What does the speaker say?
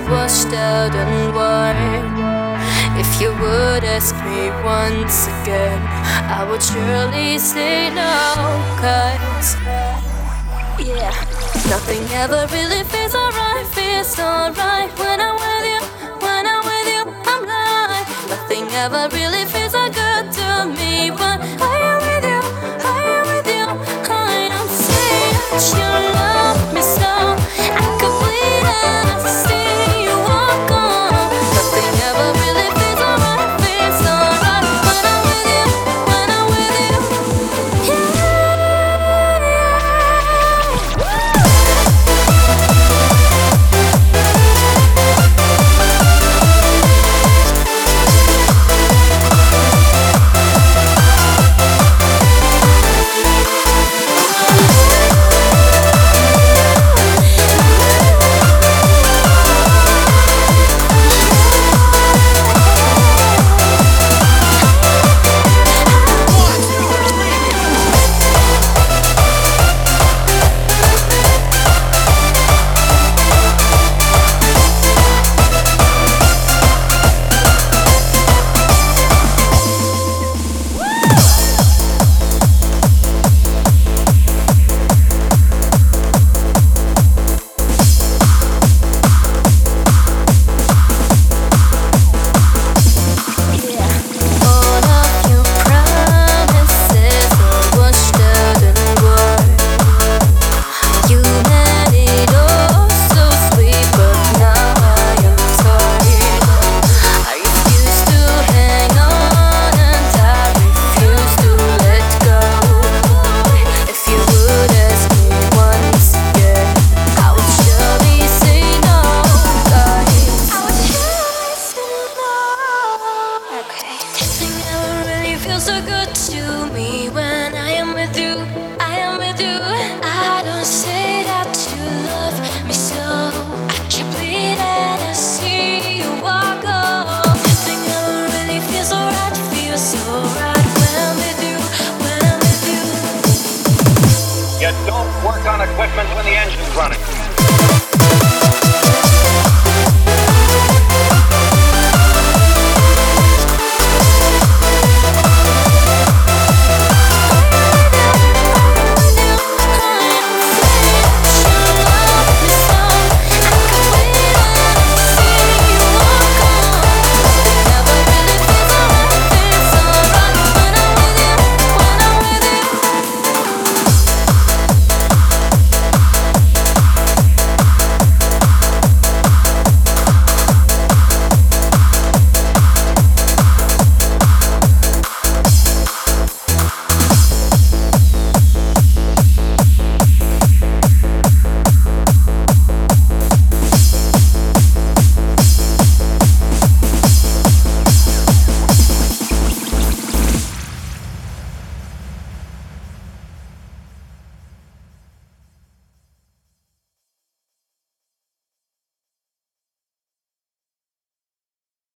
washed out and worn. If you would ask me once again, I would surely say no. 'Cause yeah, nothing ever really feels alright. Feels alright when I'm with you. When I'm with you, I'm like nothing ever really feels so good to me. When I am with you, I am with you. I am saying you love me so I could bleed and see you walk on. Nothing ever really feels alright. Feels alright when I'm with you. When I'm with you, yeah. Feels so good to me when I am with you. I am with you. I don't say that you love me so I keep bleeding and see you walk off. Nothing ever really feels so right. Feels so right when I'm with you. When I'm with you. You don't work on equipment when the engine's running.